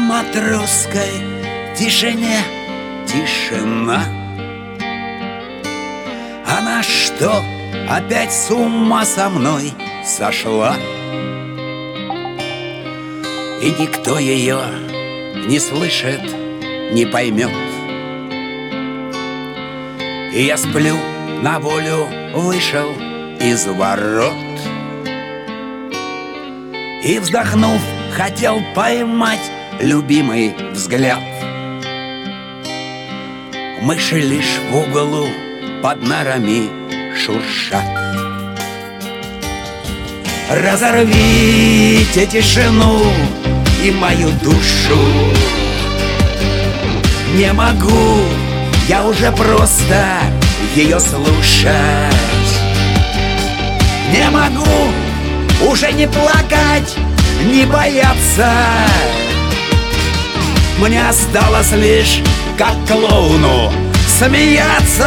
матросской тишине тишина. Она что, опять с ума со мной сошла? И никто ее не слышит, не поймет. И я сплю, на волю вышел из ворот. И, вздохнув, хотел поймать любимый взгляд. Мыши лишь в углу под нарами шуршат. Разорвите тишину и мою душу. Не могу я уже просто ее слушать. Не могу уже не плакать, не бояться. Мне осталось лишь, как клоуну, смеяться.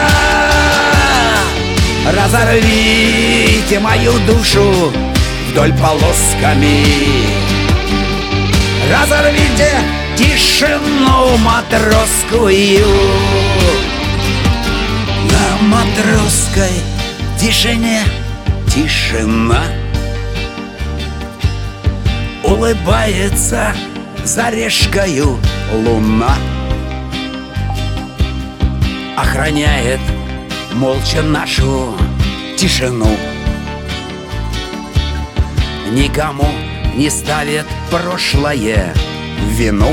Разорвите мою душу вдоль полосками. Разорвите тишину матросскую. На матросской тишине тишина. Улыбается за решкою луна. Охраняет молча нашу тишину. Никому не ставит прошлое в вину.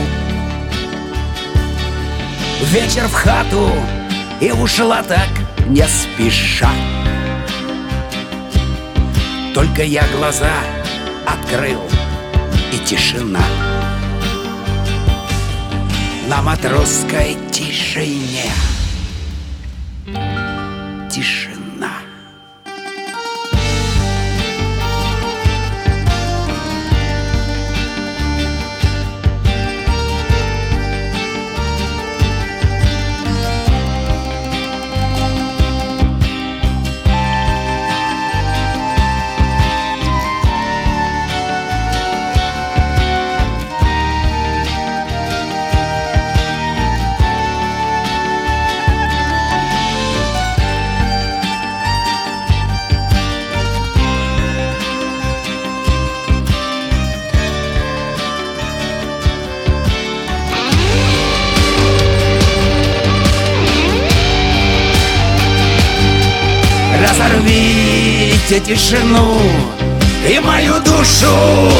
Вечер в хату и ушла так не спеша. Только я глаза открыл, и тишина. На матросской тишине тишина. Разорвите тишину и мою душу.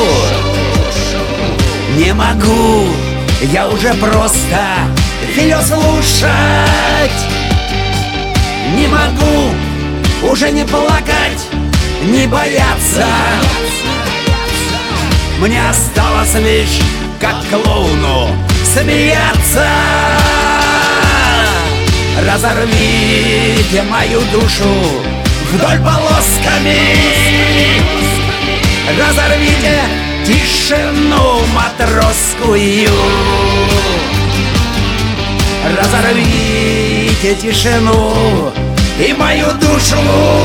Не могу я уже просто ее слушать. Не могу уже не плакать, не бояться. Мне осталось лишь, как клоуну, смеяться. Разорвите мою душу вдоль полосками. Разорвите тишину матросскую. Разорвите тишину и мою душу.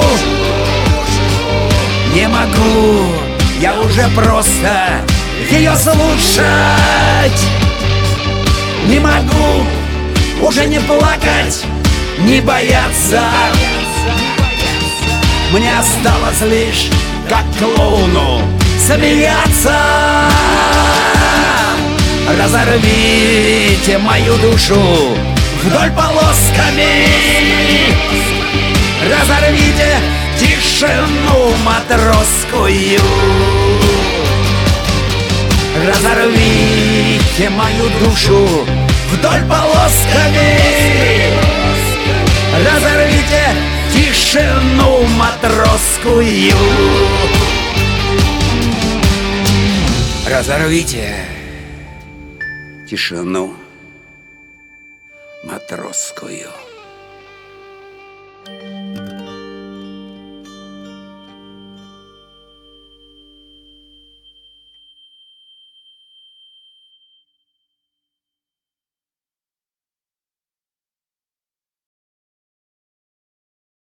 Не могу я уже просто ее слушать. Не могу уже не плакать, не бояться. Мне осталось лишь, как клоуну, смеяться. Разорвите мою душу вдоль полосками. Разорвите тишину матросскую. Разорвите мою душу вдоль полосками. Разорвите тишину матросскую. Разорвите тишину матросскую.